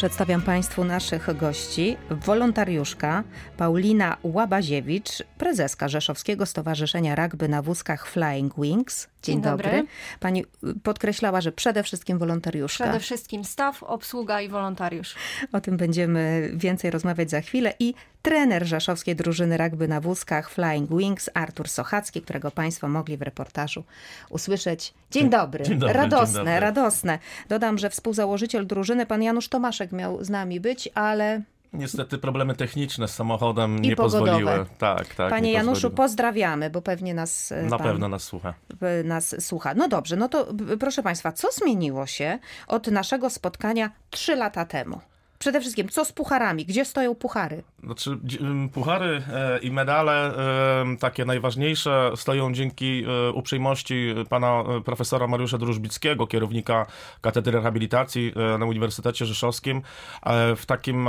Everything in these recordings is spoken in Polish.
Przedstawiam Państwu naszych gości. Wolontariuszka Paulina Łabaziewicz, prezeska Rzeszowskiego Stowarzyszenia Rugby na wózkach Flying Wings. Dzień dobry. Pani podkreślała, że przede wszystkim wolontariuszka. Przede wszystkim staw, obsługa i wolontariusz. O tym będziemy więcej rozmawiać za chwilę. I trener rzeszowskiej drużyny rugby na wózkach Flying Wings, Artur Sochacki, którego Państwo mogli w reportażu usłyszeć. Dzień dobry. Dzień dobry. Radosne, dzień dobry. radosne. Dodam, że współzałożyciel drużyny, pan Janusz Tomaszek, miał z nami być, ale... Niestety problemy techniczne z samochodem I nie pogodowe. pozwoliły. Tak, Panie nie Januszu, pozwoliły. pozdrawiamy, bo pewnie nas Na pan pewno nas słucha. nas słucha. No dobrze, no to proszę Państwa, co zmieniło się od naszego spotkania 3 lata temu? Przede wszystkim, co z pucharami? Gdzie stoją puchary? Znaczy, puchary i medale, takie najważniejsze, stoją dzięki uprzejmości pana profesora Mariusza Drużbickiego, kierownika Katedry Rehabilitacji na Uniwersytecie Rzeszowskim, w takim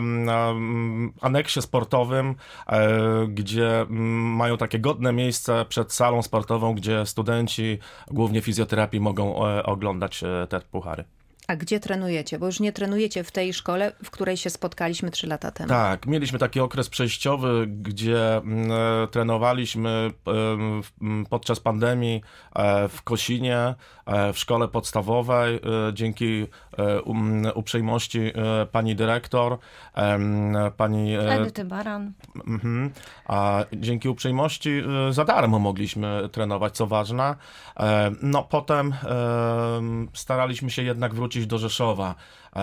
aneksie sportowym, gdzie mają takie godne miejsce przed salą sportową, gdzie studenci, głównie fizjoterapii, mogą oglądać te puchary. A gdzie trenujecie? Bo już nie trenujecie w tej szkole, w której się spotkaliśmy 3 lata temu. Tak, mieliśmy taki okres przejściowy, gdzie trenowaliśmy podczas pandemii w Kosinie, w szkole podstawowej, dzięki uprzejmości pani dyrektor, pani Edyty Baran. A dzięki uprzejmości za darmo mogliśmy trenować, co ważne. No potem staraliśmy się jednak wrócić do Rzeszowa.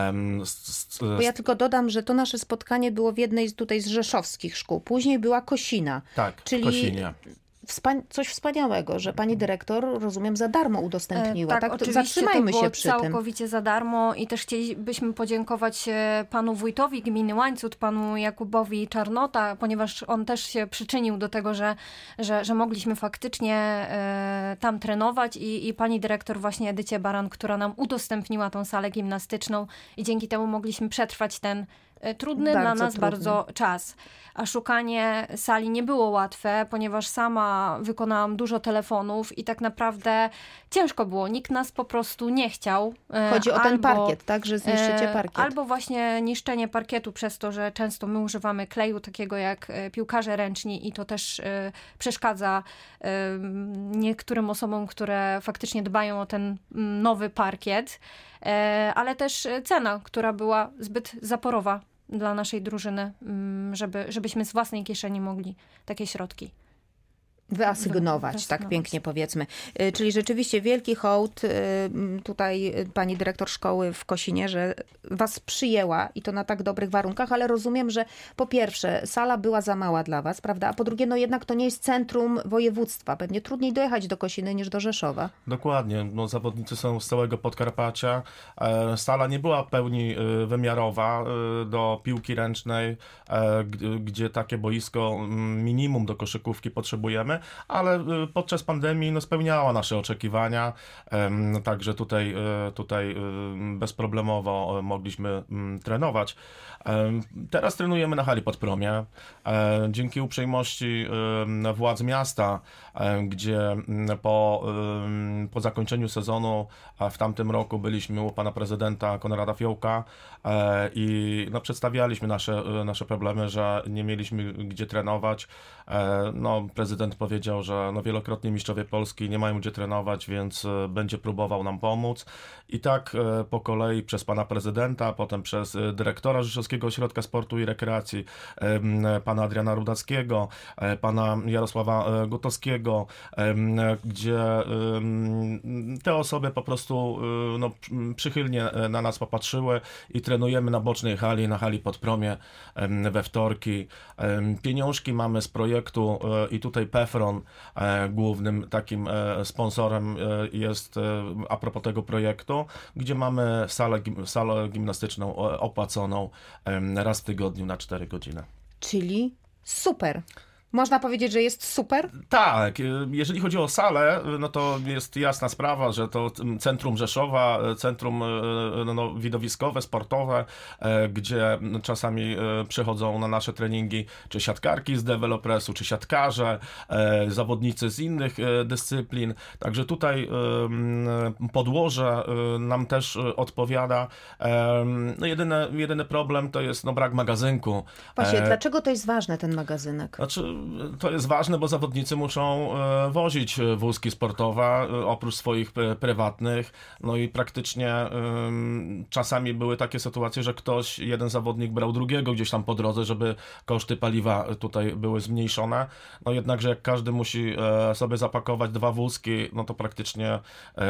Bo ja tylko dodam, że to nasze spotkanie było w jednej tutaj z rzeszowskich szkół. Później była Kosina. Tak, czyli Kosinie. coś wspaniałego, że pani dyrektor, rozumiem, za darmo udostępniła. Tak, oczywiście zatrzymajmy to było się przy tym. całkowicie za darmo i też chcielibyśmy podziękować panu wójtowi gminy Łańcut, panu Jakubowi Czarnota, ponieważ on też się przyczynił do tego, że mogliśmy faktycznie tam trenować i pani dyrektor właśnie Edycie Baran, która nam udostępniła tą salę gimnastyczną i dzięki temu mogliśmy przetrwać ten trudny dla nas trudny. bardzo czas. A szukanie sali nie było łatwe, ponieważ sama wykonałam dużo telefonów i tak naprawdę ciężko było. Nikt nas po prostu nie chciał. Chodzi o ten parkiet, tak? Że zniszczycie parkiet. Albo właśnie niszczenie parkietu przez to, że często my używamy kleju takiego jak piłkarze ręczni i to też przeszkadza niektórym osobom, które faktycznie dbają o ten nowy parkiet. Ale też cena, która była zbyt zaporowa dla naszej drużyny, żebyśmy z własnej kieszeni mogli takie środki Wyasygnować, tak pięknie powiedzmy. Czyli rzeczywiście wielki hołd tutaj pani dyrektor szkoły w Kosinie, że was przyjęła i to na tak dobrych warunkach, ale rozumiem, że po pierwsze sala była za mała dla was, prawda? A po drugie, no jednak to nie jest centrum województwa. Pewnie trudniej dojechać do Kosiny niż do Rzeszowa. Dokładnie. No, zawodnicy są z całego Podkarpacia. Sala nie była w pełni wymiarowa do piłki ręcznej, gdzie takie boisko minimum do koszykówki potrzebujemy, ale podczas pandemii spełniała nasze oczekiwania, także tutaj bezproblemowo mogliśmy trenować. Teraz trenujemy na hali Podpromie. Dzięki uprzejmości władz miasta, gdzie po zakończeniu sezonu w tamtym roku byliśmy u pana prezydenta Konrada Fiołka i przedstawialiśmy nasze problemy, że nie mieliśmy gdzie trenować. Prezydent powiedział, że wielokrotnie mistrzowie Polski nie mają gdzie trenować, więc będzie próbował nam pomóc. I tak po kolei przez pana prezydenta, potem przez dyrektora Rzeszowskiego Ośrodka Sportu i Rekreacji, pana Adriana Rudackiego, pana Jarosława Gutowskiego, gdzie te osoby po prostu przychylnie na nas popatrzyły i trenujemy na bocznej hali, na hali Podpromie we wtorki. Pieniążki mamy z projektu i tutaj PEFRON głównym takim sponsorem jest a propos tego projektu, gdzie mamy salę gimnastyczną opłaconą raz w tygodniu na 4 godziny. Czyli super. Można powiedzieć, że jest super? Tak, jeżeli chodzi o salę, no to jest jasna sprawa, że to centrum Rzeszowa, centrum widowiskowe, sportowe, gdzie czasami przychodzą na nasze treningi czy siatkarki z dewelopresu, czy siatkarze, zawodnicy z innych dyscyplin. Także tutaj podłoże nam też odpowiada. No jedyny problem to jest brak magazynku. Właśnie, dlaczego to jest ważne, ten magazynek? Znaczy, to jest ważne, bo zawodnicy muszą wozić wózki sportowe oprócz swoich prywatnych. No i praktycznie czasami były takie sytuacje, że jeden zawodnik brał drugiego gdzieś tam po drodze, żeby koszty paliwa tutaj były zmniejszone. No jednakże jak każdy musi sobie zapakować 2 wózki, no to praktycznie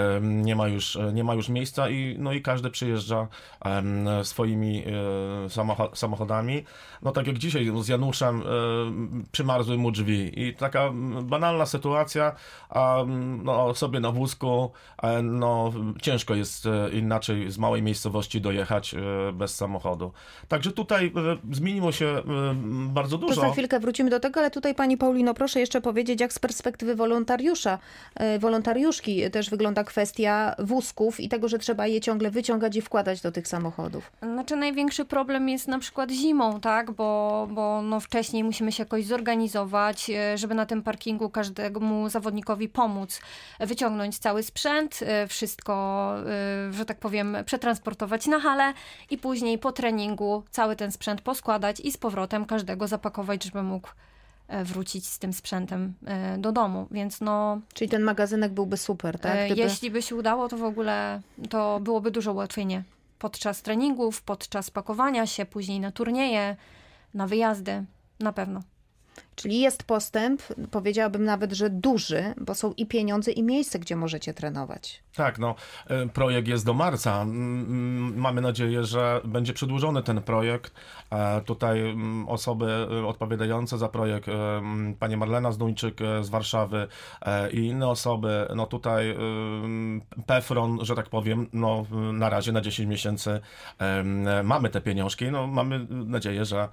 nie ma już miejsca i każdy przyjeżdża swoimi samochodami. No tak jak dzisiaj z Januszem przymarzły mu drzwi i taka banalna sytuacja, a sobie na wózku ciężko jest inaczej z małej miejscowości dojechać bez samochodu. Także tutaj zmieniło się bardzo dużo. To za chwilkę wrócimy do tego, ale tutaj pani Paulino, proszę jeszcze powiedzieć, jak z perspektywy wolontariuszki też wygląda kwestia wózków i tego, że trzeba je ciągle wyciągać i wkładać do tych samochodów. Znaczy największy problem jest na przykład zimą, tak, bo wcześniej musimy się jakoś zorganizować, żeby na tym parkingu każdemu zawodnikowi pomóc, wyciągnąć cały sprzęt, wszystko, że tak powiem, przetransportować na halę i później po treningu cały ten sprzęt poskładać i z powrotem każdego zapakować, żeby mógł wrócić z tym sprzętem do domu, więc Czyli ten magazynek byłby super, tak? Jeśli by się udało, to w ogóle to byłoby duże ułatwienie podczas treningów, podczas pakowania się, później na turnieje, na wyjazdy, na pewno. Czyli jest postęp, powiedziałabym nawet, że duży, bo są i pieniądze, i miejsce, gdzie możecie trenować. Tak, projekt jest do marca. Mamy nadzieję, że będzie przedłużony ten projekt. Tutaj osoby odpowiadające za projekt, pani Marlena Zduńczyk z Warszawy i inne osoby, tutaj PFRON, że tak powiem, na razie na 10 miesięcy mamy te pieniążki. Mamy nadzieję, że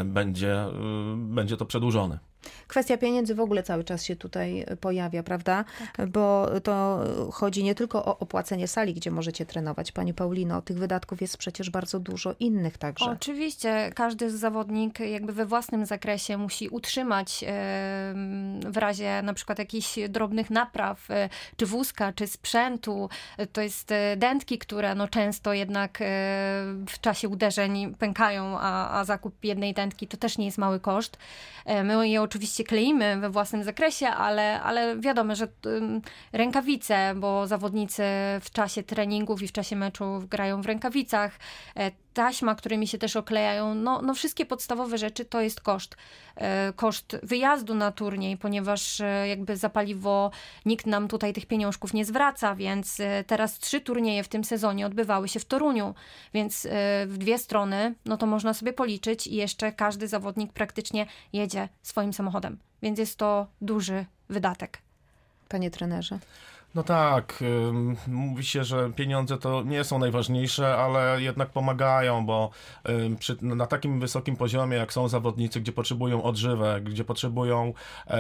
będzie to przedłużone. Kwestia pieniędzy w ogóle cały czas się tutaj pojawia, prawda? Tak. Bo to chodzi nie tylko o opłacenie sali, gdzie możecie trenować. Pani Paulino, tych wydatków jest przecież bardzo dużo innych także. Oczywiście. Każdy zawodnik jakby we własnym zakresie musi utrzymać w razie na przykład jakichś drobnych napraw, czy wózka, czy sprzętu. To jest dętki, które często jednak w czasie uderzeń pękają, a zakup jednej dętki to też nie jest mały koszt. My je oczywiście kleimy we własnym zakresie, ale wiadomo, że rękawice, bo zawodnicy w czasie treningów i w czasie meczów grają w rękawicach, taśma, którymi się też oklejają, wszystkie podstawowe rzeczy to jest koszt. Koszt wyjazdu na turniej, ponieważ jakby za paliwo nikt nam tutaj tych pieniążków nie zwraca, więc teraz 3 turnieje w tym sezonie odbywały się w Toruniu, więc w 2 strony, to można sobie policzyć i jeszcze każdy zawodnik praktycznie jedzie swoim samochodem, więc jest to duży wydatek. Panie trenerze. No tak, mówi się, że pieniądze to nie są najważniejsze, ale jednak pomagają, bo na takim wysokim poziomie, jak są zawodnicy, gdzie potrzebują odżywek, gdzie potrzebują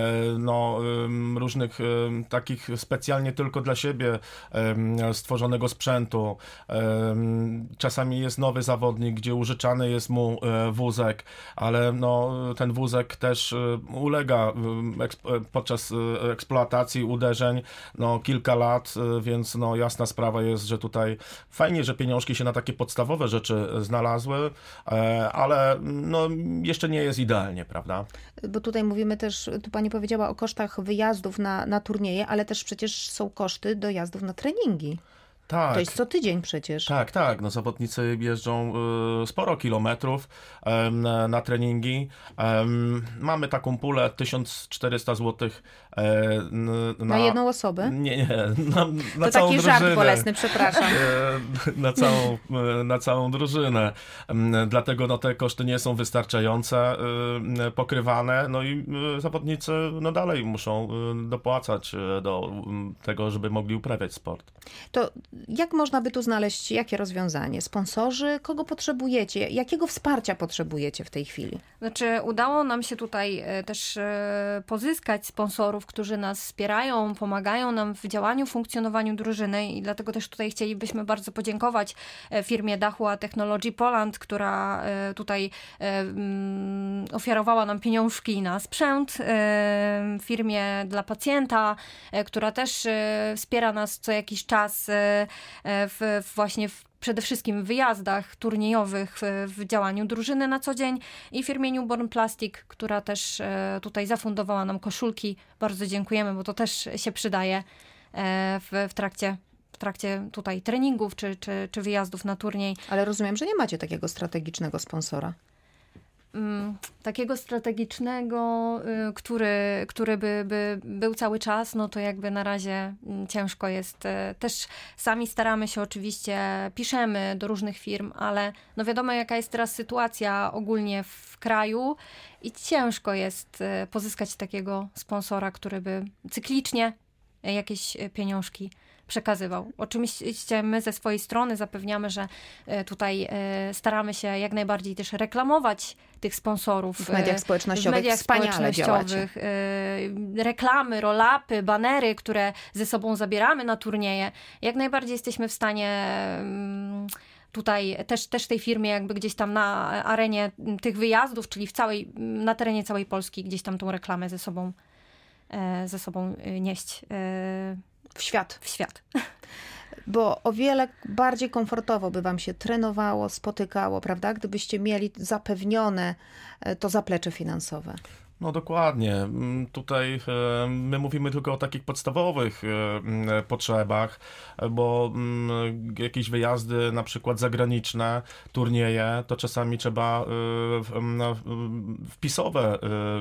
różnych takich specjalnie tylko dla siebie stworzonego sprzętu. Czasami jest nowy zawodnik, gdzie użyczany jest mu wózek, ale ten wózek też ulega podczas eksploatacji, uderzeń, kilka lat, więc jasna sprawa jest, że tutaj fajnie, że pieniążki się na takie podstawowe rzeczy znalazły, ale jeszcze nie jest idealnie, prawda? Bo tutaj mówimy też, tu pani powiedziała o kosztach wyjazdów na turnieje, ale też przecież są koszty dojazdów na treningi. Tak. To jest co tydzień przecież. Tak. Zawodnicy jeżdżą sporo kilometrów na treningi. Mamy taką pulę 1400 zł na jedną osobę? Nie. Na to całą taki drużynę. żart bolesny, przepraszam. Na całą drużynę. Dlatego te koszty nie są wystarczające, pokrywane. I zawodnicy dalej muszą dopłacać do tego, żeby mogli uprawiać sport. To Jak można by tu znaleźć, jakie rozwiązanie? Sponsorzy? Kogo potrzebujecie? Jakiego wsparcia potrzebujecie w tej chwili? Znaczy, udało nam się tutaj też pozyskać sponsorów, którzy nas wspierają, pomagają nam w działaniu, funkcjonowaniu drużyny i dlatego też tutaj chcielibyśmy bardzo podziękować firmie Dahua Technology Poland, która tutaj ofiarowała nam pieniążki na sprzęt, firmie dla pacjenta, która też wspiera nas co jakiś czas przede wszystkim w wyjazdach turniejowych, w działaniu drużyny na co dzień i firmie Newborn Plastic, która też tutaj zafundowała nam koszulki. Bardzo dziękujemy, bo to też się przydaje w trakcie tutaj treningów czy wyjazdów na turniej. Ale rozumiem, że nie macie takiego strategicznego sponsora. Takiego strategicznego, który by był cały czas, no to jakby na razie ciężko jest. Też sami staramy się oczywiście, piszemy do różnych firm, ale no wiadomo jaka jest teraz sytuacja ogólnie w kraju i ciężko jest pozyskać takiego sponsora, który by cyklicznie jakieś pieniążki przekazywał. Oczywiście my ze swojej strony zapewniamy, że tutaj staramy się jak najbardziej też reklamować tych sponsorów. W mediach społecznościowych wspaniale działacie. Reklamy, roll-upy, banery, które ze sobą zabieramy na turnieje. Jak najbardziej jesteśmy w stanie tutaj też tej firmie jakby gdzieś tam na arenie tych wyjazdów, czyli na terenie całej Polski gdzieś tam tą reklamę ze sobą nieść. W świat. W świat. Bo o wiele bardziej komfortowo by wam się trenowało, spotykało, prawda? Gdybyście mieli zapewnione to zaplecze finansowe. No dokładnie. Tutaj my mówimy tylko o takich podstawowych potrzebach, bo jakieś wyjazdy na przykład zagraniczne, turnieje, to czasami trzeba wpisowe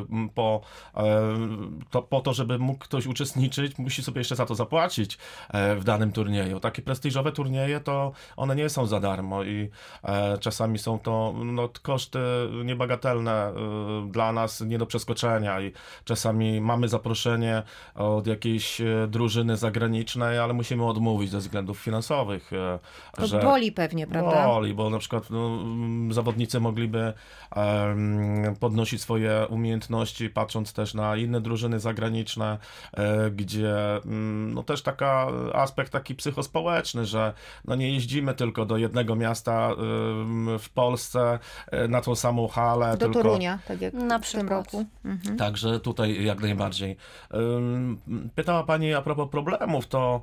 po to, żeby mógł ktoś uczestniczyć, musi sobie jeszcze za to zapłacić w danym turnieju. Takie prestiżowe turnieje to one nie są za darmo i czasami są to koszty niebagatelne dla nas, nie do przeskoczenia i czasami mamy zaproszenie od jakiejś drużyny zagranicznej, ale musimy odmówić ze względów finansowych. To boli pewnie, prawda? Boli, bo na przykład zawodnicy mogliby podnosić swoje umiejętności, patrząc też na inne drużyny zagraniczne, gdzie też aspekt taki psychospołeczny, że nie jeździmy tylko do jednego miasta w Polsce na tą samą halę. Do Torunia, tak jak na w tym roku. Mhm. Także tutaj jak najbardziej. Pytała Pani a propos problemów, to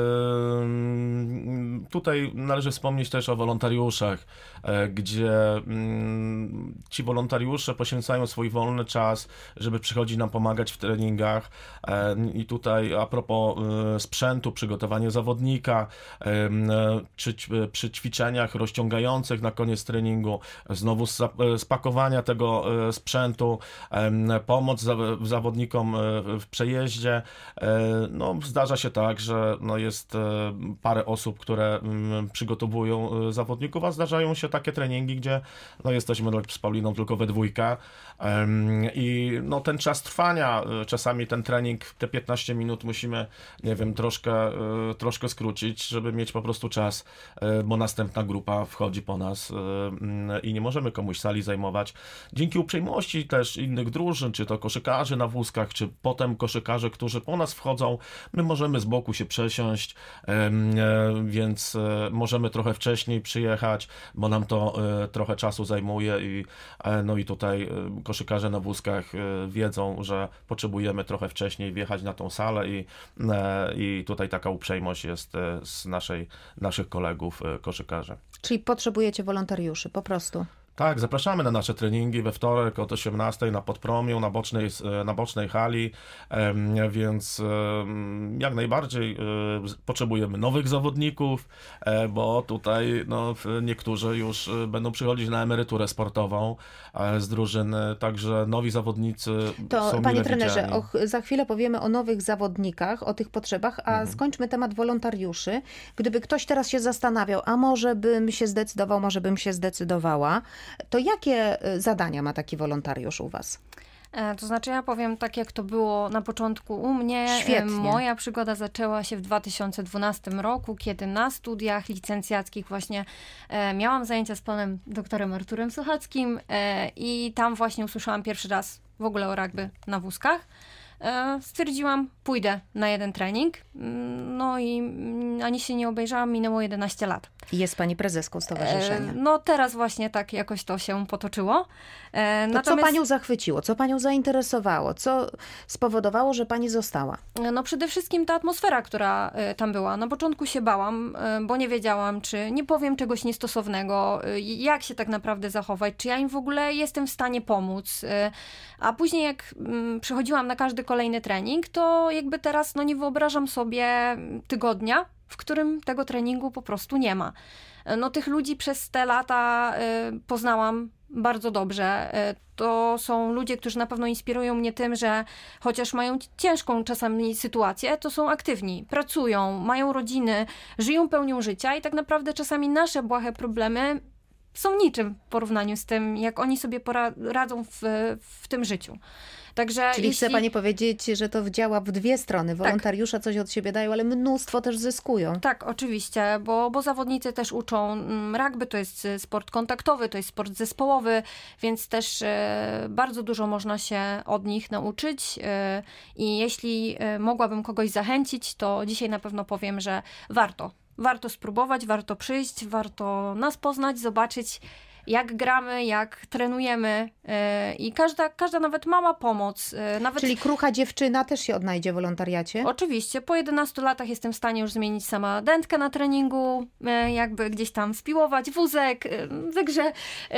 tutaj należy wspomnieć też o wolontariuszach, gdzie ci wolontariusze poświęcają swój wolny czas, żeby przychodzić nam pomagać w treningach i tutaj a propos sprzętu, przygotowanie zawodnika, czy przy ćwiczeniach rozciągających na koniec treningu, znowu spakowania tego sprzętu, pomoc zawodnikom w przejeździe. Zdarza się tak, że jest parę osób, które przygotowują zawodników, a zdarzają się takie treningi, gdzie jesteśmy z Pauliną tylko we dwójkę i ten czas trwania, czasami ten trening, te 15 minut musimy, troszkę skrócić, żeby mieć po prostu czas, bo następna grupa wchodzi po nas i nie możemy komuś sali zajmować. Dzięki uprzejmości też innych drużyn, czy to koszykarzy na wózkach, czy potem koszykarze, którzy po nas wchodzą, my możemy z boku się przesiąść, więc możemy trochę wcześniej przyjechać, bo nam to trochę czasu zajmuje i tutaj koszykarze na wózkach wiedzą, że potrzebujemy trochę wcześniej wjechać na tą salę i tutaj taka uprzejmość jest z naszych kolegów koszykarzy. Czyli potrzebujecie wolontariuszy, po prostu. Tak, zapraszamy na nasze treningi we wtorek od 18 na Podpromiu, na bocznej hali, więc jak najbardziej potrzebujemy nowych zawodników, bo tutaj niektórzy już będą przychodzić na emeryturę sportową z drużyny, także nowi zawodnicy to, są panie mile trenerze, widziani. za chwilę powiemy o nowych zawodnikach, o tych potrzebach, a skończmy temat wolontariuszy. Gdyby ktoś teraz się zastanawiał, a może bym się zdecydował, może bym się zdecydowała, to jakie zadania ma taki wolontariusz u was? To znaczy ja powiem tak, jak to było na początku u mnie. Świetnie. Moja przygoda zaczęła się w 2012 roku, kiedy na studiach licencjackich właśnie miałam zajęcia z panem doktorem Arturem Sochackim i tam właśnie usłyszałam pierwszy raz w ogóle o rugby na wózkach. Stwierdziłam, pójdę na jeden trening. No i ani się nie obejrzałam, minęło 11 lat. Jest pani prezeską stowarzyszenia. No teraz właśnie tak jakoś to się potoczyło. Co panią zachwyciło? Co panią zainteresowało? Co spowodowało, że pani została? No przede wszystkim ta atmosfera, która tam była. Na początku się bałam, bo nie wiedziałam, czy nie powiem czegoś niestosownego, jak się tak naprawdę zachować, czy ja im w ogóle jestem w stanie pomóc. A później jak przychodziłam na każdy kolejny trening, to jakby teraz nie wyobrażam sobie tygodnia, w którym tego treningu po prostu nie ma. No tych ludzi przez te lata poznałam bardzo dobrze. To są ludzie, którzy na pewno inspirują mnie tym, że chociaż mają ciężką czasami sytuację, to są aktywni, pracują, mają rodziny, żyją pełnią życia i tak naprawdę czasami nasze błahe problemy są niczym w porównaniu z tym, jak oni sobie radzą w tym życiu. Także Czyli chce pani powiedzieć, że to działa w dwie strony. Wolontariusze coś od siebie dają, ale mnóstwo też zyskują. Tak, oczywiście, bo zawodnicy też uczą. Rugby to jest sport kontaktowy, to jest sport zespołowy, więc też bardzo dużo można się od nich nauczyć. I jeśli mogłabym kogoś zachęcić, to dzisiaj na pewno powiem, że warto. Warto spróbować, warto przyjść, warto nas poznać, zobaczyć, jak gramy, jak trenujemy i każda nawet mała pomoc. Czyli krucha dziewczyna też się odnajdzie w wolontariacie? Oczywiście. Po 11 latach jestem w stanie już zmienić sama dętkę na treningu, jakby gdzieś tam spiłować wózek. Także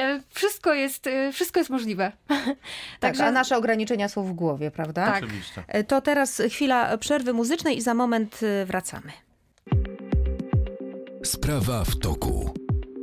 wszystko jest możliwe. Także... A nasze ograniczenia są w głowie, prawda? Tak. Oczywiście. To teraz chwila przerwy muzycznej i za moment wracamy. Sprawa w toku.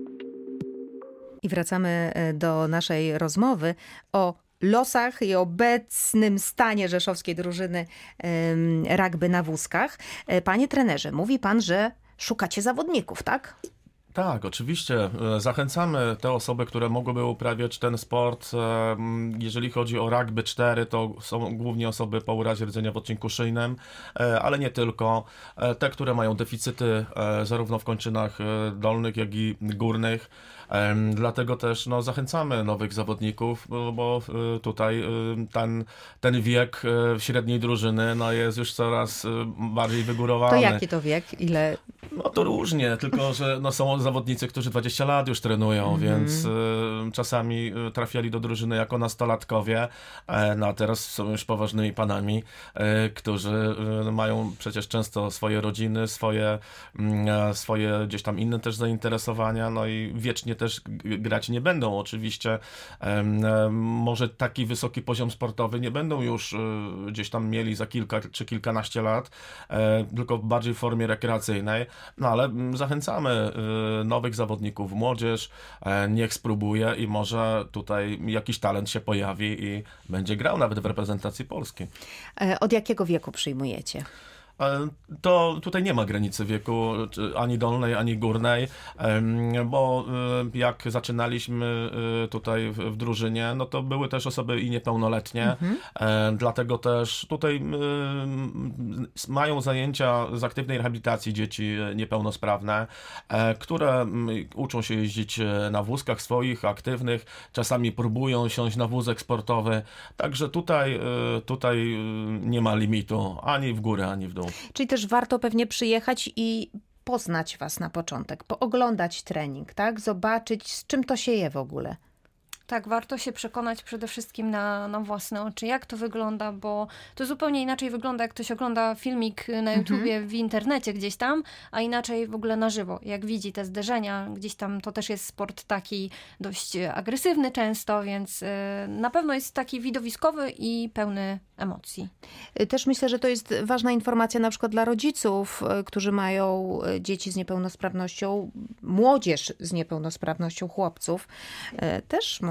I wracamy do naszej rozmowy o losach i obecnym stanie rzeszowskiej drużyny rugby na wózkach. Panie trenerze, mówi pan, że szukacie zawodników, tak? Tak, oczywiście. Zachęcamy te osoby, które mogłyby uprawiać ten sport. Jeżeli chodzi o rugby 4, to są głównie osoby po urazie rdzenia w odcinku szyjnym, ale nie tylko. Te, które mają deficyty zarówno w kończynach dolnych, jak i górnych. Dlatego też zachęcamy nowych zawodników, bo tutaj ten wiek średniej drużyny jest już coraz bardziej wygórowany. To jaki to wiek? Ile? To różnie, tylko że są zawodnicy, którzy 20 lat już trenują, więc czasami trafiali do drużyny jako nastolatkowie, a teraz są już poważnymi panami, którzy mają przecież często swoje rodziny, swoje gdzieś tam inne też zainteresowania, i wiecznie też grać nie będą. Oczywiście może taki wysoki poziom sportowy nie będą już gdzieś tam mieli za kilka czy kilkanaście lat, tylko w bardziej formie rekreacyjnej, ale zachęcamy nowych zawodników, młodzież, niech spróbuje i może tutaj jakiś talent się pojawi i będzie grał nawet w reprezentacji Polski. Od jakiego wieku przyjmujecie? To tutaj nie ma granicy wieku, ani dolnej, ani górnej, bo jak zaczynaliśmy tutaj w drużynie, to były też osoby i niepełnoletnie, dlatego też tutaj mają zajęcia z aktywnej rehabilitacji dzieci niepełnosprawne, które uczą się jeździć na wózkach swoich, aktywnych, czasami próbują siąść na wózek sportowy, także tutaj nie ma limitu ani w górę, ani w dół. Czyli też warto pewnie przyjechać i poznać was na początek, pooglądać trening, tak? Zobaczyć, z czym to się je w ogóle. Tak, warto się przekonać przede wszystkim na własne oczy, jak to wygląda, bo to zupełnie inaczej wygląda, jak ktoś ogląda filmik na YouTubie, w internecie gdzieś tam, a inaczej w ogóle na żywo. Jak widzi te zderzenia, gdzieś tam to też jest sport taki dość agresywny często, więc na pewno jest taki widowiskowy i pełny emocji. Też myślę, że to jest ważna informacja na przykład dla rodziców, którzy mają dzieci z niepełnosprawnością, młodzież z niepełnosprawnością, chłopców. Też może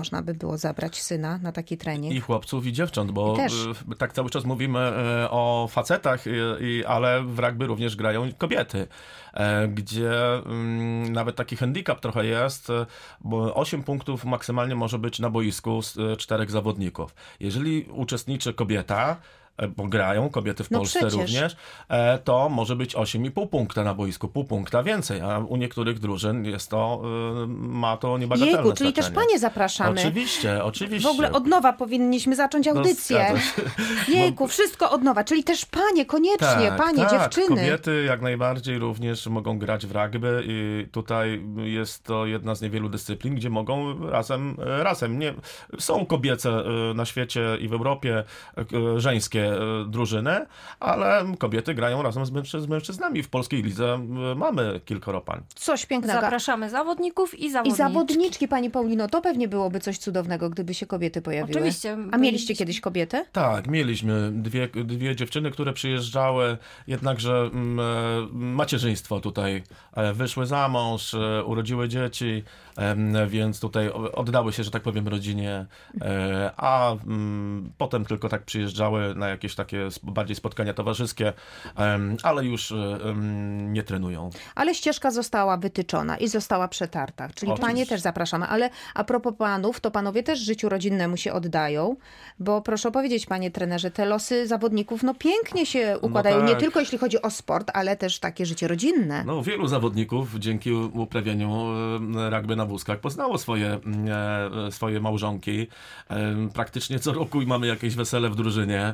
można by było zabrać syna na taki trening? I chłopców, i dziewcząt, bo też. tak cały czas mówimy o facetach, ale w rugby również grają kobiety, gdzie nawet taki handicap trochę jest, bo 8 punktów maksymalnie może być na boisku z 4 zawodników. Jeżeli uczestniczy kobieta, bo grają kobiety w Polsce przecież. również, to może być 8,5 punkta na boisku, pół punkta więcej, a u niektórych drużyn jest to, ma to niebagatelne Jejku, czyli też znaczenie. panie zapraszamy. Oczywiście. W ogóle od nowa powinniśmy zacząć audycję. zgadza się. Jejku, wszystko od nowa, czyli też panie, koniecznie, panie, dziewczyny. Kobiety jak najbardziej również mogą grać w rugby i tutaj jest to jedna z niewielu dyscyplin, gdzie mogą razem. Nie, są kobiece na świecie i w Europie żeńskie drużyny, ale kobiety grają razem z mężczyznami. W polskiej lidze mamy kilkoro pań. Coś pięknego. Zapraszamy zawodników i I zawodniczki. zawodniczki, pani Paulino, to pewnie byłoby coś cudownego, gdyby się kobiety pojawiły. Oczywiście. A mieliście kiedyś kobiety? Tak, mieliśmy dwie dziewczyny, które przyjeżdżały, jednakże macierzyństwo tutaj wyszły za mąż, urodziły dzieci, więc tutaj oddały się, że tak powiem, rodzinie, a potem tylko tak przyjeżdżały na jakieś takie bardziej spotkania towarzyskie, ale już nie trenują. Ale ścieżka została wytyczona i została przetarta, czyli Oczywiście. panie też zapraszamy. Ale a propos panów, to panowie też życiu rodzinnemu się oddają, bo proszę powiedzieć, panie trenerze, te losy zawodników pięknie się układają, nie tak. tylko jeśli chodzi o sport, ale też takie życie rodzinne. No, wielu zawodników dzięki uprawianiu rugby na wózkach poznało swoje małżonki. Praktycznie co roku mamy jakieś wesele w drużynie.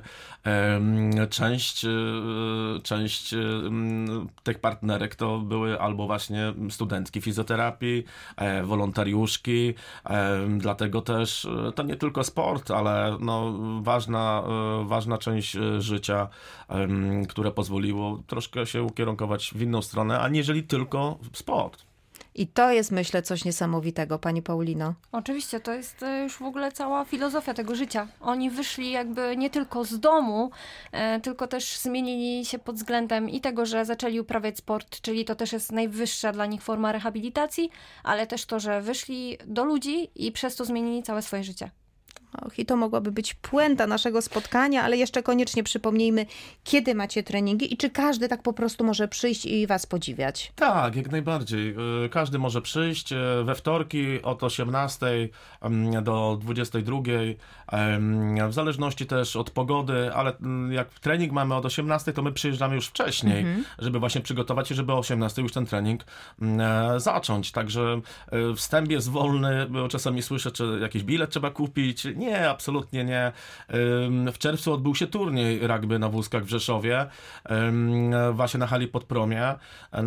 Część tych partnerek to były albo właśnie studentki fizjoterapii, wolontariuszki, dlatego też to nie tylko sport, ale ważna część życia, które pozwoliło troszkę się ukierunkować w inną stronę, aniżeli tylko sport. I to jest, myślę, coś niesamowitego, pani Paulino. Oczywiście, to jest już w ogóle cała filozofia tego życia. Oni wyszli jakby nie tylko z domu, tylko też zmienili się pod względem i tego, że zaczęli uprawiać sport, czyli to też jest najwyższa dla nich forma rehabilitacji, ale też to, że wyszli do ludzi i przez to zmienili całe swoje życie. Och, i to mogłaby być puenta naszego spotkania, ale jeszcze koniecznie przypomnijmy, kiedy macie treningi i czy każdy tak po prostu może przyjść i was podziwiać. Tak, jak najbardziej. Każdy może przyjść we wtorki od 18 do 22, w zależności też od pogody, ale jak trening mamy od 18, to my przyjeżdżamy już wcześniej, żeby właśnie przygotować się, żeby o 18 już ten trening zacząć. Także wstęp jest wolny, bo czasami słyszę, czy jakiś bilet trzeba kupić. Nie, absolutnie nie. W czerwcu odbył się turniej rugby na wózkach w Rzeszowie, właśnie na hali Podpromie,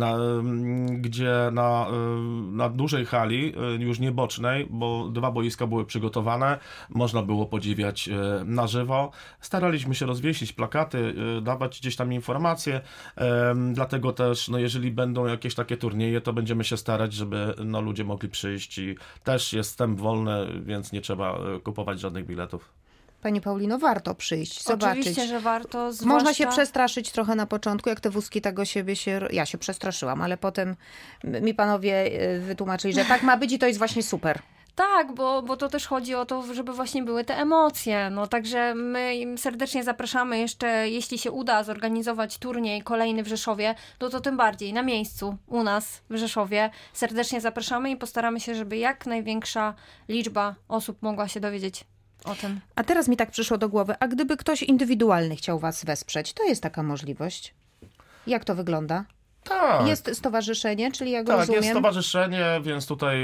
gdzie na dużej hali, już nie bocznej, bo 2 boiska były przygotowane, można było podziwiać na żywo. Staraliśmy się rozwiesić plakaty, dawać gdzieś tam informacje, dlatego też, jeżeli będą jakieś takie turnieje, to będziemy się starać, żeby ludzie mogli przyjść i też jest wstęp wolny, więc nie trzeba kupować żadnych biletów. Pani Paulino, warto przyjść, zobaczyć. Oczywiście, że warto, zwłaszcza... Można się przestraszyć trochę na początku, jak te wózki tego siebie ja się przestraszyłam, ale potem mi panowie wytłumaczyli, że tak ma być i to jest właśnie super. Tak, bo to też chodzi o to, żeby właśnie były te emocje. Także my im serdecznie zapraszamy jeszcze, jeśli się uda zorganizować turniej kolejny w Rzeszowie, to tym bardziej na miejscu u nas w Rzeszowie. Serdecznie zapraszamy i postaramy się, żeby jak największa liczba osób mogła się dowiedzieć o tym. A teraz mi tak przyszło do głowy, a gdyby ktoś indywidualny chciał was wesprzeć, to jest taka możliwość. Jak to wygląda? Tak. Jest stowarzyszenie, czyli jak Tak, rozumiem... jest stowarzyszenie, więc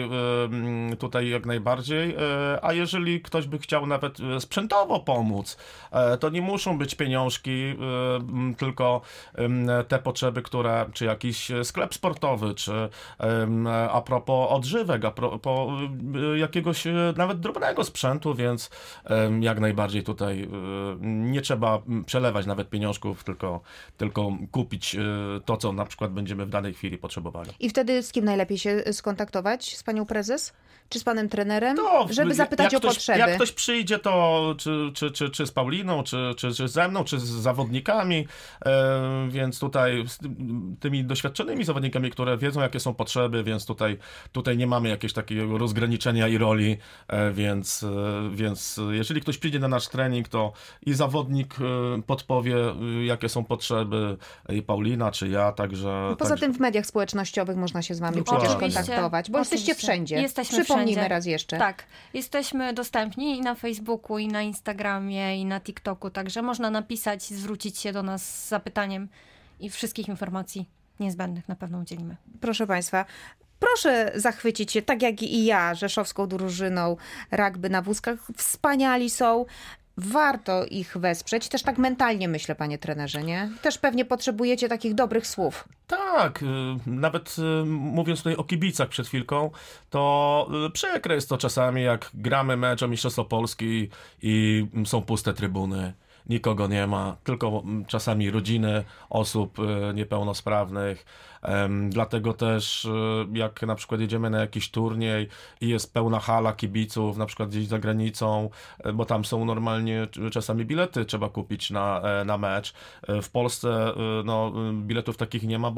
tutaj jak najbardziej. A jeżeli ktoś by chciał nawet sprzętowo pomóc, to nie muszą być pieniążki, tylko te potrzeby, czy jakiś sklep sportowy, czy a propos odżywek, a propos jakiegoś nawet drobnego sprzętu, więc jak najbardziej tutaj nie trzeba przelewać nawet pieniążków, tylko kupić to, co na przykład będziemy w danej chwili potrzebowali. I wtedy z kim najlepiej się skontaktować? Z panią prezes? czy z panem trenerem, To, żeby zapytać o potrzeby? Jak ktoś przyjdzie, to czy z Pauliną, czy ze mną, czy z zawodnikami, więc tutaj z tymi doświadczonymi zawodnikami, które wiedzą, jakie są potrzeby, więc tutaj nie mamy jakiegoś takiego rozgraniczenia i roli, więc jeżeli ktoś przyjdzie na nasz trening, to i zawodnik podpowie, jakie są potrzeby, i Paulina, czy ja, także... Poza tym w mediach społecznościowych można się z wami przecież Oczywiście. kontaktować, bo jesteście Oczywiście. wszędzie. Jesteśmy Przypomnijmy wszędzie. raz jeszcze. Tak, jesteśmy dostępni i na Facebooku, i na Instagramie, i na TikToku, także można napisać, zwrócić się do nas z zapytaniem i wszystkich informacji niezbędnych na pewno udzielimy. Proszę państwa, proszę zachwycić się, tak jak i ja, rzeszowską drużyną rugby na wózkach. Wspaniali są. Warto ich wesprzeć. Też tak mentalnie myślę, panie trenerze, nie? Też pewnie potrzebujecie takich dobrych słów. Tak, nawet mówiąc tutaj o kibicach przed chwilką, to przykre jest to czasami, jak gramy mecz o Mistrzostwo Polski i są puste trybuny. Nikogo nie ma, tylko czasami rodziny osób niepełnosprawnych. Dlatego też jak na przykład jedziemy na jakiś turniej i jest pełna hala kibiców, na przykład gdzieś za granicą, bo tam są normalnie czasami bilety trzeba kupić na mecz. W Polsce biletów takich nie ma,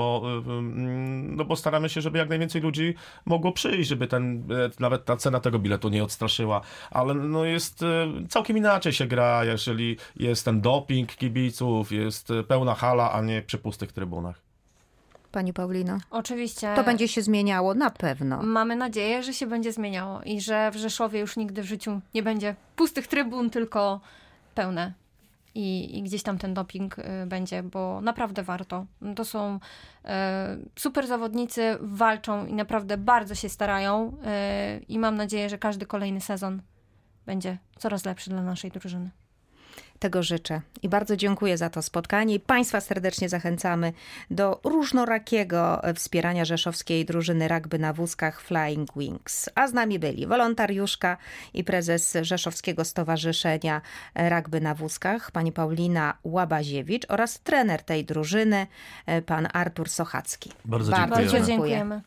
bo staramy się, żeby jak najwięcej ludzi mogło przyjść, żeby nawet ta cena tego biletu nie odstraszyła. Ale jest całkiem inaczej się gra, jeżeli jest ten doping kibiców, jest pełna hala, a nie przy pustych trybunach. Pani Paulino? Oczywiście. To będzie się zmieniało na pewno. Mamy nadzieję, że się będzie zmieniało i że w Rzeszowie już nigdy w życiu nie będzie pustych trybun, tylko pełne. I gdzieś tam ten doping będzie, bo naprawdę warto. To są super zawodnicy, walczą i naprawdę bardzo się starają i mam nadzieję, że każdy kolejny sezon będzie coraz lepszy dla naszej drużyny. Tego życzę i bardzo dziękuję za to spotkanie i państwa serdecznie zachęcamy do różnorakiego wspierania rzeszowskiej drużyny rugby na wózkach Flying Wings. A z nami byli wolontariuszka i prezes Rzeszowskiego Stowarzyszenia Rugby na wózkach, pani Paulina Łabaziewicz oraz trener tej drużyny, pan Artur Sochacki. Bardzo Bardzo dziękujemy.